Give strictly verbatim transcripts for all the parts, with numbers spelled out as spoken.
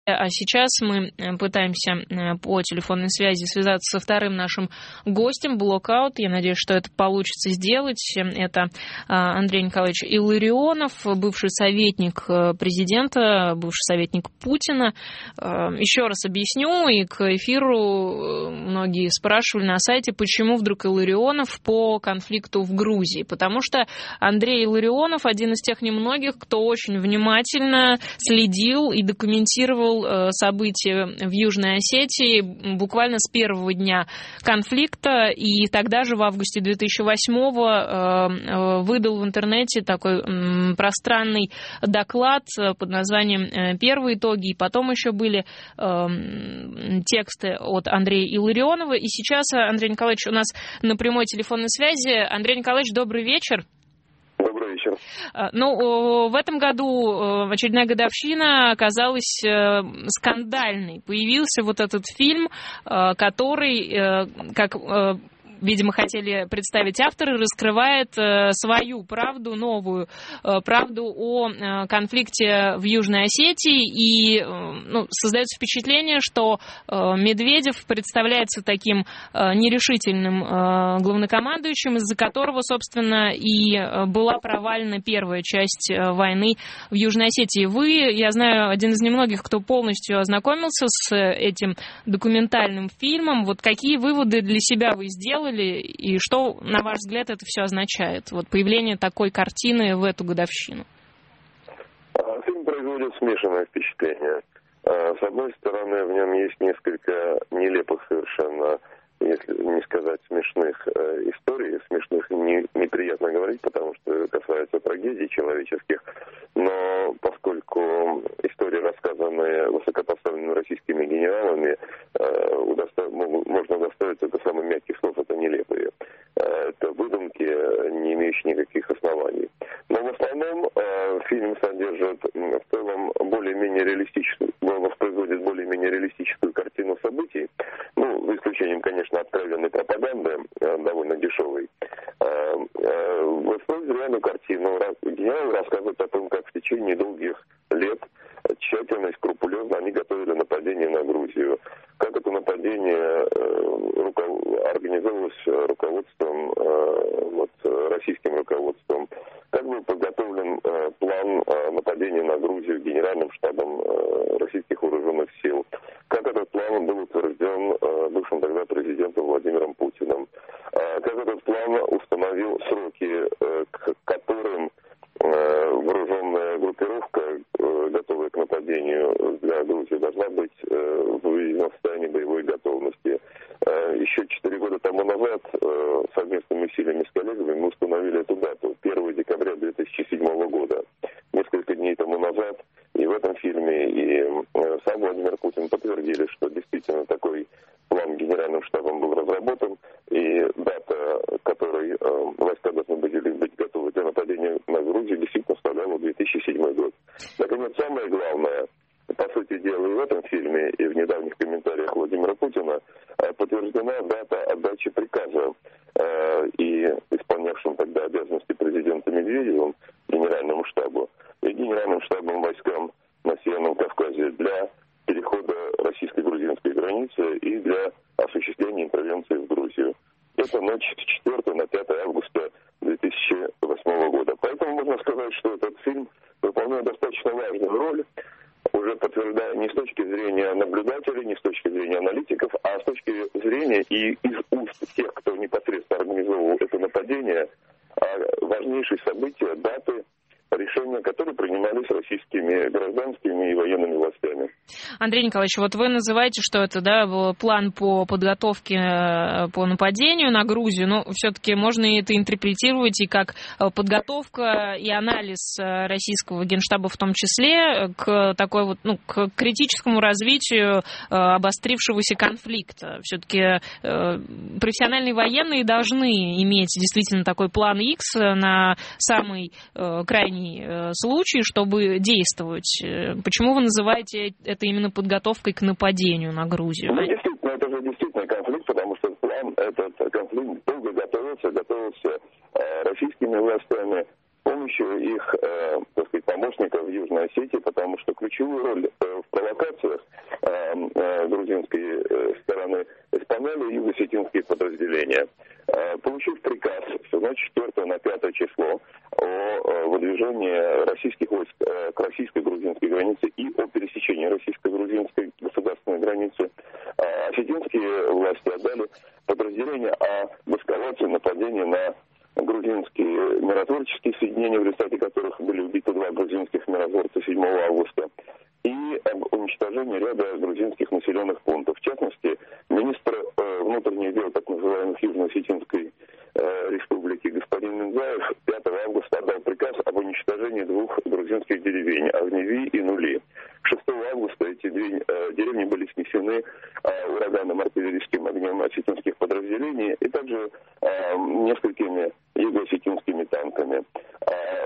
А сейчас мы пытаемся по телефонной связи связаться со вторым нашим гостем, Блокаут. Я надеюсь, что это получится сделать. Это Андрей Николаевич Илларионов, бывший советник президента, бывший советник Путина. Еще раз объясню, и к эфиру многие спрашивали на сайте, почему вдруг Илларионов по конфликту в Грузии. Потому что Андрей Илларионов один из тех немногих, кто очень внимательно следил и документировал события в Южной Осетии буквально с первого дня конфликта, и тогда же в августе две тысячи восьмого выдал в интернете такой пространный доклад под названием «Первые итоги», и потом еще были тексты от Андрея Илларионова. И сейчас Андрей Николаевич у нас на прямой телефонной связи. Андрей Николаевич, добрый вечер. Добрый вечер. Ну, в этом году очередная годовщина оказалась скандальной. Появился вот этот фильм, который, как, видимо, хотели представить авторы, раскрывает свою правду, новую правду о конфликте в Южной Осетии. И ну, создается впечатление, что Медведев представляется таким нерешительным главнокомандующим, из-за которого, собственно, и была провалена первая часть войны в Южной Осетии. Вы, я знаю, один из немногих, кто полностью ознакомился с этим документальным фильмом. Вот какие выводы для себя вы сделали? И что, на ваш взгляд, это все означает? Вот появление такой картины в эту годовщину. Фильм производит смешанное впечатление. С одной стороны, в нем есть несколько нелепых совершенно, если не сказать смешных историй. Смешных не, неприятно говорить, потому что касается трагедий человеческих. Но поскольку истории, рассказанные высокопоставленными российскими генералами, удосто... можно удостоить это самых мягких слов, это нелепые. Это выдумки, не имеющие никаких оснований. Но в основном фильм содержит в целом более-менее реалистическую, воспроизводит более-менее реалистическую картину событий. Ну, за исключением, конечно, откровенной пропаганды, довольно дешевой. Воспроизводит реальную картину. Генералы рассказывают о том, как в течение долгих лет тщательно и скрупулезно они готовили нападение на Грузию. Как это нападение организовывалось руководством, вот, российским руководством. Как был подготовлен план нападения на Грузию Генеральным штабом российских вооруженных сил. Как этот план был утвержден бывшим тогда президентом Владимиром Путиным. Как этот план установил сроки, к которым вооруженная группировка, готовая к нападению для Грузии, должна быть выведена в состояние боевой готовности. Еще четыре года тому назад совместными усилиями с коллегами мы установили эту дату, первого декабря две тысячи седьмого года. Несколько дней тому назад и в этом фильме, и сам Владимир Путин подтвердили, что действительно такой план Генеральным штабом был разработан, и дата, которой войска должны были быть готовы для нападения на Грузию, действительно составляла две тысячи седьмой год. Наконец, самое главное, по сути дела, и в этом фильме, и в недавних комментариях Владимира Путина подтверждена дата отдачи приказа и исполнявшим тогда обязанности президента Медведевым Генеральному штабу и Генеральным штабом войскам на Северном Кавказе для перехода российско-грузинской границы и для осуществления интервенции в Грузию. Это ночь с четвёртого на пятое августа две тысячи восьмого года. Поэтому можно сказать, что этот фильм выполняет достаточно важную роль, уже подтверждая не с точки зрения наблюдателей, не с точки зрения аналитиков, а с точки зрения и из уст тех, кто непосредственно организовывал это нападение, важнейшие события, даты, решения, которые принимались российскими гражданскими и военными властями. Андрей Николаевич, вот вы называете, что это, да, план по подготовке, по нападению на Грузию, но все-таки можно это интерпретировать и как подготовка и анализ российского генштаба в том числе к такой вот, ну, к критическому развитию обострившегося конфликта. Все-таки профессиональные военные должны иметь действительно такой план X на самый крайний случай, чтобы действовать. Почему вы называете это именно подготовкой к нападению на Грузию? Ну, действительно, это же действительно конфликт, потому что план, этот конфликт долго готовился, готовился э, российскими властями, помощью их, э, так сказать, помощников в Южной Осетии, потому что ключевую роль э, в провокациях э, э, грузинской э, стороны исполняли юго-осетинские подразделения. Э, получив приказ в ночь с четвёртого на пятое число о э, выдвижении российских войск э, к российско-грузинской границе и о пересечении российско-грузинской государственной границы, э, осетинские власти отдали подразделение о эскалации нападения на грузинские миротворческие соединения, в результате которых были убиты два грузинских миротворца седьмого августа, и об уничтожении ряда грузинских населенных пунктов. В частности, министр э, внутренних дел так называемых Южно-Осетинской э, республики господин Минзаев пятого августа отдал приказ об уничтожении двух грузинских деревень – Огневи и Нули. шестого августа эти две э, деревни были снесены э, ураганом артиллерийским огнем осетинских подразделений и также э, несколькими юго-осетинскими танками. Э,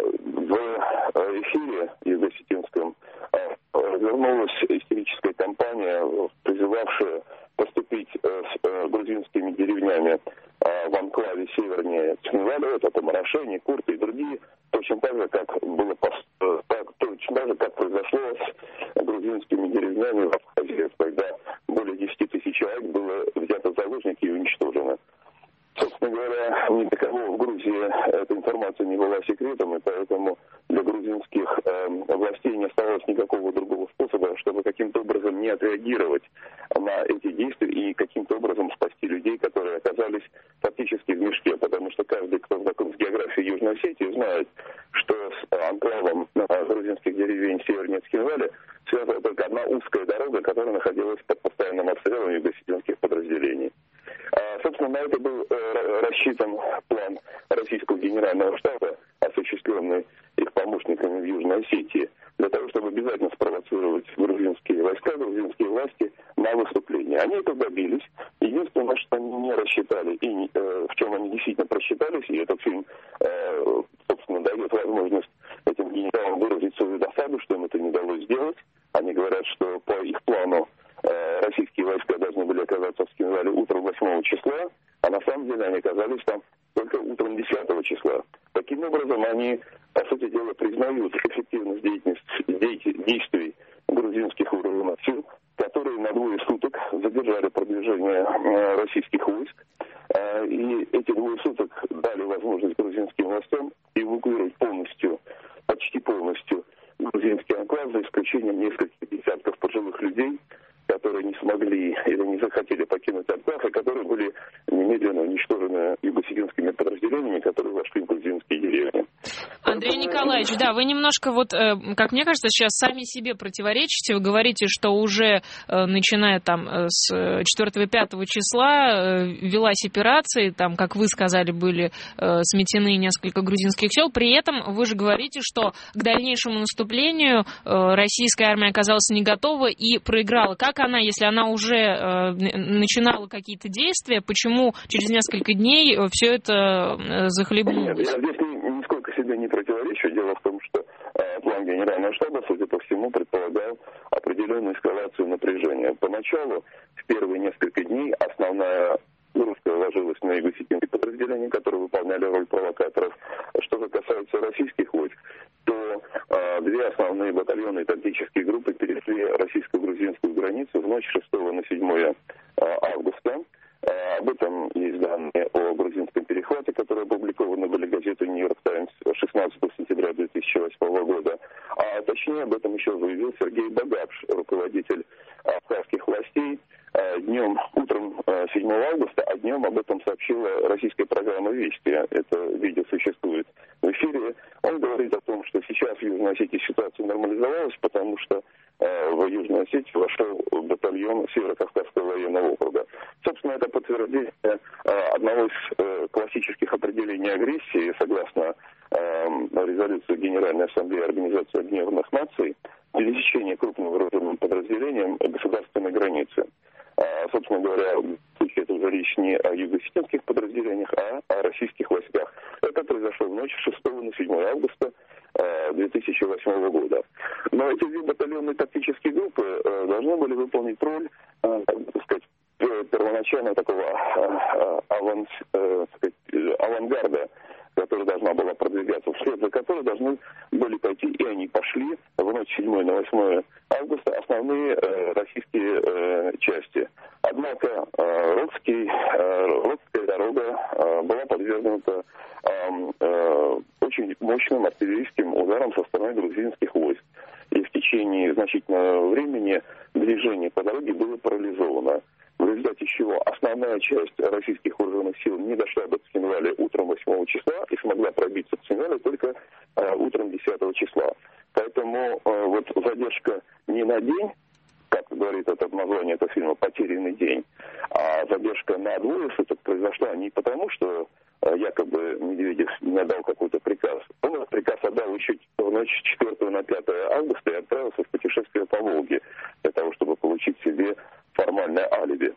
в эфире юго-осетинском э, развернулась истерическая кампания, призывавшая поступить э, с э, грузинскими деревнями э, в анклаве севернее Цхинваля, это Тамарашени, Курты и другие, точно так же, как было э, так, точно так же, как произошло с грузинскими деревнями в Абхазии, когда более десяти тысяч человек было взято в заложники и уничтожено. Собственно говоря, ни для кого в Грузии эта информация не была секретом, и поэтому для грузинских э, властей не оставалось никакого другого способа, чтобы каким-то образом не отреагировать на эти действия и каким-то образом спасти людей, которые оказались фактически в мешке, потому что каждый, кто знаком с географией Южной Осетии, знает, что с анклавом грузинских деревень севернее Цхинваля связана только одна узкая дорога, которая находилась под постоянным обстрелом юго-осетинских подразделений. Собственно, на это был э, рассчитан план российского генерального штаба, осуществленный их помощниками в Южной Осетии, для того, чтобы обязательно спровоцировать грузинские войска, грузинские власти на выступление. Они это добились. Единственное, на что они не рассчитали, и э, в чем они действительно просчитались, и этот фильм, э, собственно, дает возможность этим генералам выразить свою досаду, что им это не удалось сделать. Они говорят, что по их плану российские войска должны были оказаться в Цхинвале утром восьмого числа, а на самом деле они оказались там только утром десятого числа. Таким образом, они, по сути дела, признают эффективность деятельности, действий грузинских вооруженных сил, которые на двое суток задержали продвижение российских войск. И эти двое суток дали возможность грузинским властям эвакуировать полностью, почти полностью грузинский анклав, за исключением нескольких десятков пожилых людей, которые не смогли или не захотели покинуть анклав, и которые были немедленно уничтожены юго-осетинскими подразделениями, которые вошли в грузинские деревни. Андрей Николаевич, да, вы немножко, вот, как мне кажется, сейчас сами себе противоречите. Вы говорите, что уже начиная там с четвёртого-пятого числа велась операция, там, как вы сказали, были сметены несколько грузинских сел. При этом вы же говорите, что к дальнейшему наступлению российская армия оказалась не готова и проиграла. Как она, если она уже начинала какие-то действия, почему через несколько дней все это захлебнулось? Нет, я здесь нисколько себе не противоречу. Дело в том, что э, план генерального штаба, судя по всему, предполагал определенную эскалацию напряжения. Поначалу, в первые несколько дней, основная нагрузка ложилась на юго-осетинские подразделения, которые выполняли роль провокаторов. Что же касается российских войск, то э, две основные батальоны и тактические группы перешли российско-грузинскую границу в ночь с шестого на седьмое августа. Э, об этом есть данные о грузинском перехвате, которые опубликованы были в газете «Нью-Йорк Таймс» шестнадцатого сентября две тысячи восьмого года. А точнее об этом еще заявил Сергей Багапш, руководитель абхазских властей, днем, утром седьмого августа, а днем об этом сообщила российская программа «Вести». Это видео существует в эфире. Он говорит о том, что сейчас в Южной Осетии ситуация нормализовалась, потому что э, в Южную Осетию вошел батальон Северо-Кавказского военного округа. Собственно, это подтверждение э, одного из э, классических определений агрессии, согласно э, резолюции Генеральной Ассамблеи Организации Объединенных Наций, пересечение крупным вооруженным подразделением государственной границы. А, собственно говоря, в случае это уже речь не о юго-осетинских подразделениях, а о российских войсках. Это произошло в ночь с шестого на седьмое августа две тысячи восьмого года. Но эти две батальонные тактические группы э, должны были выполнить роль, э, так сказать, первоначально такого э, аванс, э, сказать, авангарда, которая должна была продвигаться, вслед за которой должны были пойти, и они пошли в ночь с седьмого на восьмое августа основные э, российские э, части. Однако э, Рудский, э, Рудская дорога э, была подвергнута э, э, очень мощным артиллерийским ударом со стороны грузинских войск. И в течение значительного времени движение по дороге было парализовано. В результате чего основная часть российских вооруженных сил не дошла до Цхинваля утром восьмого числа и смогла пробиться в Цхинвале только э, утром десятого числа. Поэтому э, вот задержка не на день, как говорит это название этого фильма, «Потерянный день», а задержка на двое суток произошла не потому, что э, якобы Медведев не отдал какой-то приказ. Он этот приказ отдал еще в ночь с четвёртого на пятое августа и отправился в путешествие по Волге для того, чтобы получить себе формальное алиби.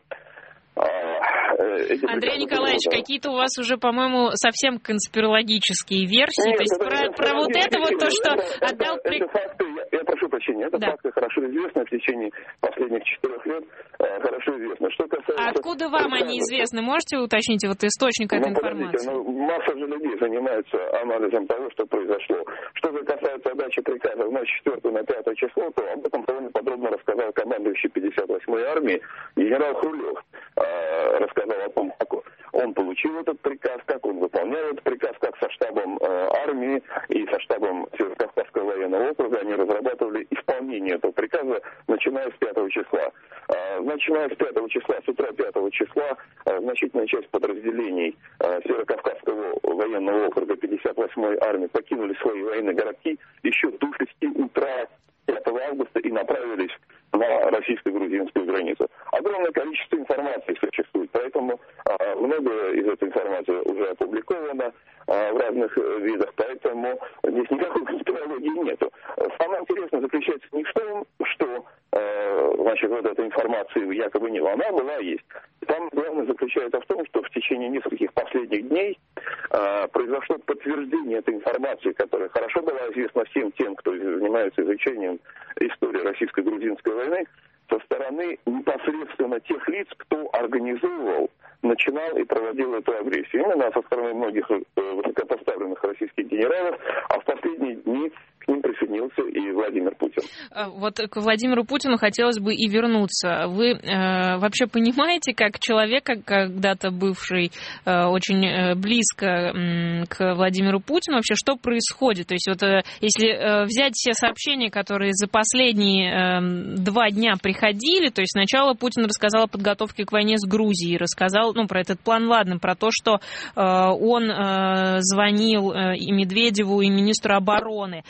Эти Андрей Николаевич, да. Какие-то у вас уже, по-моему, совсем конспирологические версии. Нет, то есть это, про, это, про это, вот это вот то, что это, отдал приказ. Это факты, я, я прошу прощения, это да. факты хорошо известны в течение последних четырех лет. Э, хорошо известно. Что касается... А откуда вам приказа, они известны? Можете уточнить вот источник этой ну, информации? Ну, масса же людей занимается анализом того, что произошло. Что же касается отдачи приказа в ночь с четвёртого на пятое число, то об этом довольно подробно рассказал командующий пятьдесят восьмой армии генерал Хрулев. Э, рассказал о том, как он получил этот приказ, как он выполнял этот приказ, как со штабом э, армии и со штабом Северо-Кавказского военного округа они разрабатывали исполнение этого приказа, начиная с пятого числа. Э, начиная с пятого числа, с утра пятого числа, э, значительная часть подразделений э, Северо-Кавказского военного округа пятьдесят восьмой армии покинули свои военные городки еще до шести утра пятого августа и направились на российско-грузинскую границу. Огромное количество информации существует, поэтому а, многое из этой информации уже опубликовано а, в разных видах, поэтому здесь никакой конспирологии нету. Самое интересное заключается не в том, что а, значит, вот эта информация якобы не она была, есть. Самое главное заключается в том, что в течение нескольких последних дней а, произошло подтверждение этой информации, которая хорошо была известна всем тем, кто занимается изучением истории российско-грузинской войны, со стороны непосредственно тех лиц, кто организовывал, начинал и проводил эту агрессию. Именно со стороны многих высокопоставленных российских генералов, а в последние дни к ним присоединился и Владимир Путин. Вот к Владимиру Путину хотелось бы и вернуться. Вы э, вообще понимаете, как человек, когда-то бывший э, очень близко э, к Владимиру Путину, вообще что происходит? То есть вот э, если э, взять все сообщения, которые за последние э, два дня приходили, то есть сначала Путин рассказал о подготовке к войне с Грузией, рассказал, ну, про этот план, ладно, про то, что э, он э, звонил э, и Медведеву, и министру обороны.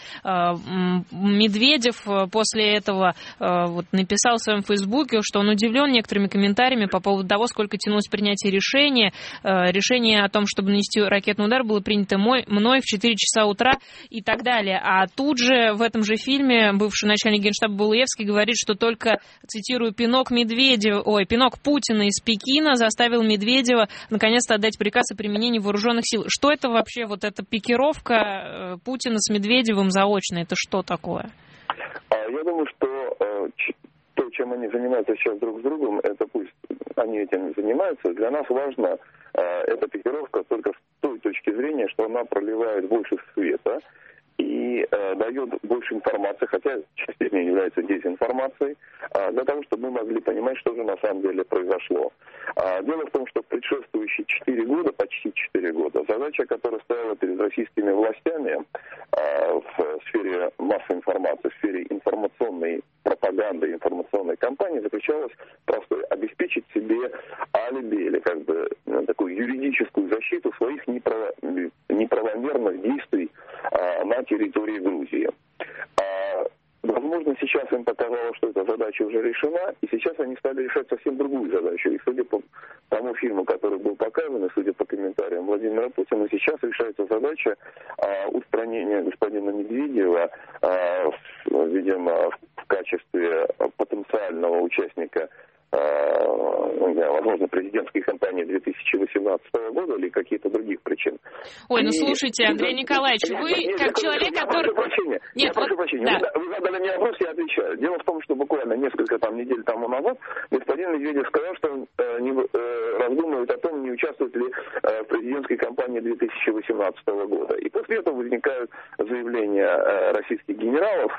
Медведев после этого вот, написал в своем фейсбуке, что он удивлен некоторыми комментариями по поводу того, сколько тянулось принятие решения. Решение о том, чтобы нанести ракетный удар, было принято мой, мной в четыре часа утра и так далее. А тут же в этом же фильме бывший начальник Генштаба Балуевский говорит, что только, цитирую, пинок Медведева, ой, пинок Путина из Пекина заставил Медведева наконец-то отдать приказ о применении вооруженных сил. Что это вообще, вот эта пикировка Путина с Медведевым за очно, это что такое? Я думаю, что то, чем они занимаются сейчас друг с другом, это пусть они этим занимаются. Для нас важна эта пикировка только с той точки зрения, что она проливает больше света и э, дает больше информации, хотя часть из нее является дезинформацией, э, для того, чтобы мы могли понимать, что же на самом деле произошло. Э, дело в том, что в предшествующие четыре года, почти четыре года, задача, которая стояла перед российскими властями э, в сфере массовой информации, в сфере информационной пропаганды, информационной кампании, заключалась просто обеспечить себе алиби или как бы такую юридическую защиту своих неправо- неправомерных действий э, на территории Грузии. А, возможно, сейчас им показалось, что эта задача уже решена, и сейчас они стали решать совсем другую задачу. И судя по тому фильму, который был показан, и судя по комментариям Владимира Путина, сейчас решается задача а, устранения господина Медведева, а, в, видимо, в качестве потенциального участника, возможно, президентской кампании две тысячи восемнадцатого года или какие-то других причин. Ой, ну слушайте, Андрей Николаевич, вы нет, как нет, человек, я который... Прошу прощения, нет, я прошу вот... прощения. Да. Вы, вы задали мне вопрос, я отвечаю. Дело в том, что буквально несколько там недель тому назад господин Медведев сказал, что он э, не, э, раздумывает о том, не не участвует ли в президентской кампании две тысячи восемнадцатого года. И после этого возникают заявления российских генералов,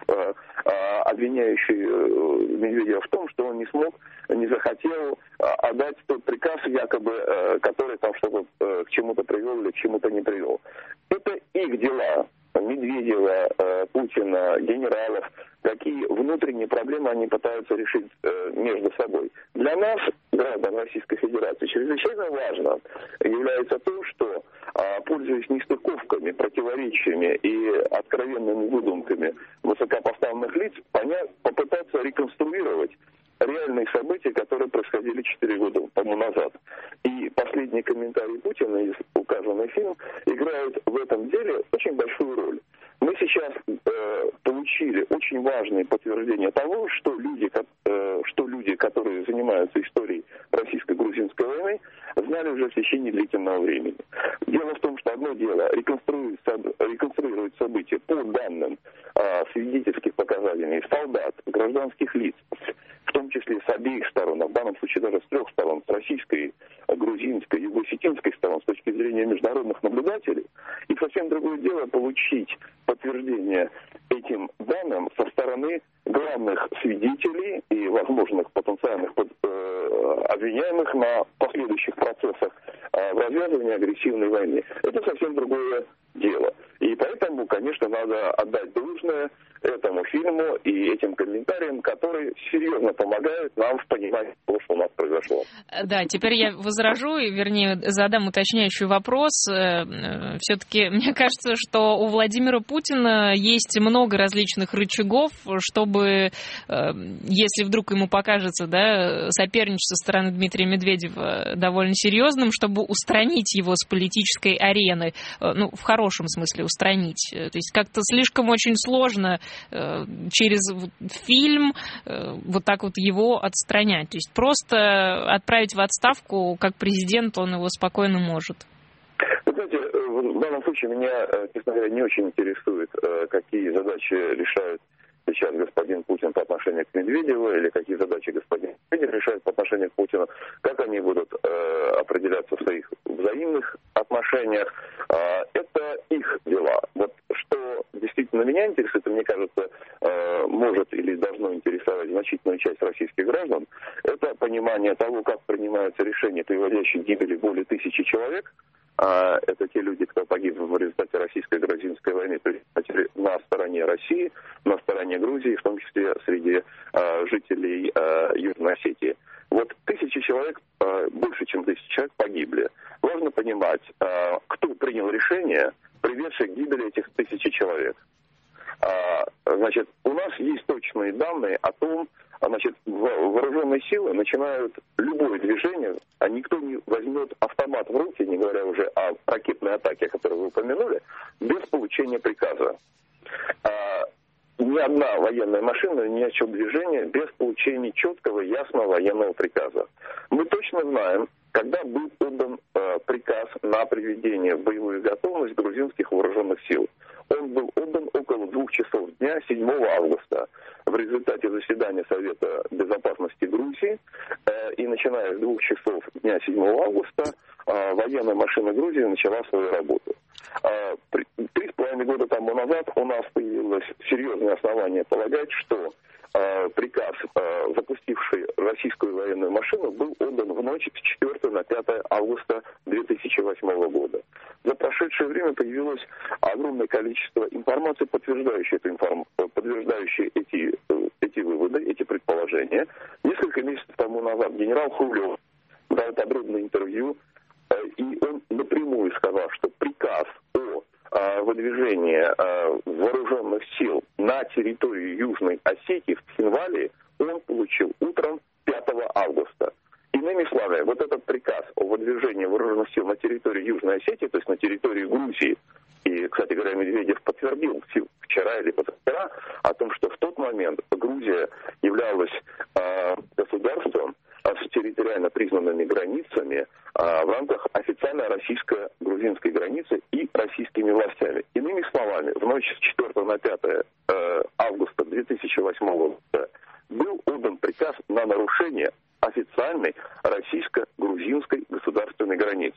обвиняющие Медведева в том, что он не смог, не захотел отдать тот приказ, якобы, который там что-то к чему-то привел или к чему-то не привел. Это их дела. Медведева, Путина, генералов, какие внутренние проблемы они пытаются решить между собой. Для нас, граждан Российской Федерации, чрезвычайно важно является то, что, пользуясь нестыковками, противоречиями и откровенными выдумками высокопоставленных лиц, понять, попытаться реконструировать реальные события, которые происходили четыре года тому назад. И последний комментарий Путина из указанный фильм играет в этом деле очень большую роль. Мы сейчас э, получили очень важные подтверждения того, что люди, э, что люди, которые занимаются историей российско-грузинской войны, знали уже в течение длительного времени. Дело в том, что одно дело реконструировать, реконструировать события по данным э, свидетельских показаний солдат, гражданских лиц, в том числе с обеих сторон, а в данном случае даже с трех сторон, с российской, грузинской, юго-осетинской сторон, с точки зрения международных наблюдателей. И совсем другое дело получить подтверждение этим данным со стороны главных свидетелей и возможных потенциальных под, э, обвиняемых на последующих процессах э, в развязывании агрессивной войны. Это совсем другое дело. И поэтому, конечно, надо отдать должное этому фильму и этим комментариям, которые серьезно помогают нам в понимании того, что у нас произошло. Да, теперь я возражу, и, вернее, задам уточняющий вопрос. Все-таки мне кажется, что у Владимира Путина есть много различных рычагов, чтобы, если вдруг ему покажется, да, соперничество со стороны Дмитрия Медведева довольно серьезным, чтобы устранить его с политической арены, ну, в хорошем смысле устранить. То есть как-то слишком очень сложно через фильм вот так вот его отстранять. То есть просто отправить в отставку как президент он его спокойно может. Вы знаете, в данном случае меня, честно говоря, не очень интересует, какие задачи решает сейчас господин Путин по отношению к Медведеву, или какие задачи господин Медведев решает по отношению к Путину, как они будут э, определяться в своих взаимных отношениях. Э, это их дела. Вот что действительно меня интересует, и мне кажется, э, может или должно интересовать значительную часть российских граждан, это понимание того, как принимаются решения, приводящие к гибели более тысячи человек. Это те люди, кто погиб в результате российско-грузинской войны, то есть на стороне России, на стороне Грузии, в том числе среди э, жителей э, Южной Осетии. Вот тысячи человек, э, больше чем тысячи человек погибли. Важно понимать, э, кто принял решение, приведшее к гибели этих тысячи человек. Э, значит, у нас есть точные данные о том, значит, вооруженные силы начинают любое движение, а никто не возьмет автомат в руки, не говоря уже о ракетной атаке, которую вы упомянули, без получения приказа. А, ни одна военная машина не начала движение без получения четкого, ясного военного приказа. Мы точно знаем, когда был отдан э, приказ на приведение в боевую готовность грузинских вооруженных сил. Он был отдан около двух часов дня, седьмого августа, в результате заседания Совета Безопасности Грузии. Э, и начиная с двух часов дня седьмого августа э, военная машина Грузии начала свою работу. Э, три с половиной года тому назад у нас появилось серьезное основание полагать, что э, приказ, э, запустивший российскую военную машину, был отдан в ночь с четвёртого на пятое августа две тысячи восьмого года. За прошедшее время появилось огромное количество информации, подтверждающей, эту информ... подтверждающей эти, эти выводы, эти предположения. Несколько месяцев тому назад генерал Хрулев дал подробное интервью, и он напрямую сказал, что приказ о выдвижении вооруженных сил на территорию Южной Осетии в Цхинвале он получил утром пятого августа. Иными словами, вот этот приказ о выдвижении вооруженных сил на территории Южной Осетии, то есть на территории Грузии, и, кстати говоря, Медведев подтвердил вчера или позавчера о том, что в тот момент Грузия являлась э, государством с территориально признанными границами э, в рамках официальной российско-грузинской границы и российскими властями. Иными словами, в ночь с четвёртого на пятое э, августа две тысячи восьмого года был отдан приказ на нарушение официальной российско-грузинской государственной границы.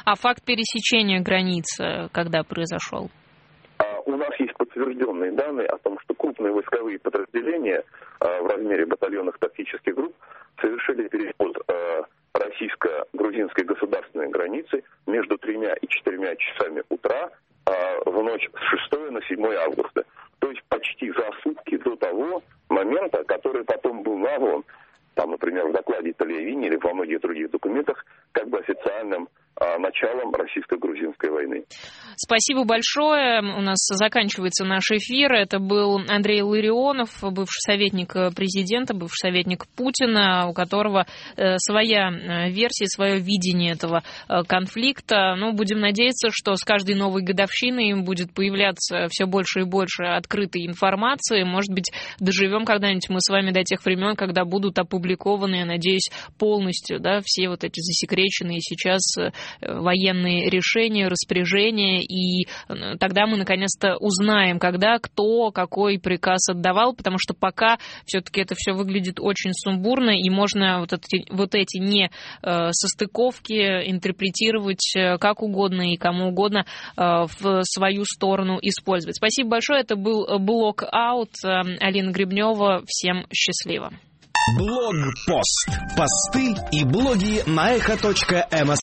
А факт пересечения границы когда произошел? У нас есть подтвержденные данные о том, что крупные войсковые подразделения в размере батальонных тактических групп совершили переход российско-грузинской государственной границы между тремя и четырьмя часами утра в ночь с шестого на седьмое августа. То есть почти за сутки до того момента, который потом был назван, там, например, в докладе Талиавини или во многих других документах, как бы официальным а, началом российско-грузинской войны. Спасибо большое. У нас заканчивается наш эфир. Это был Андрей Ларионов, бывший советник президента, бывший советник Путина, у которого э, своя версия, свое видение этого э, конфликта. Ну, будем надеяться, что с каждой новой годовщиной будет появляться все больше и больше открытой информации. Может быть, доживем когда-нибудь мы с вами до тех времен, когда будут опубликованы, я надеюсь, полностью, да, все вот эти засекреченные сейчас военные решения, распоряжения, и тогда мы наконец-то узнаем, когда, кто, какой приказ отдавал, потому что пока все-таки это все выглядит очень сумбурно, и можно вот эти, вот эти несостыковки интерпретировать как угодно и кому угодно в свою сторону использовать. Спасибо большое, это был Блог-аут. Алина Гребнева, всем счастливо. Блогпост. Посты и блоги на эхо точка эм эс.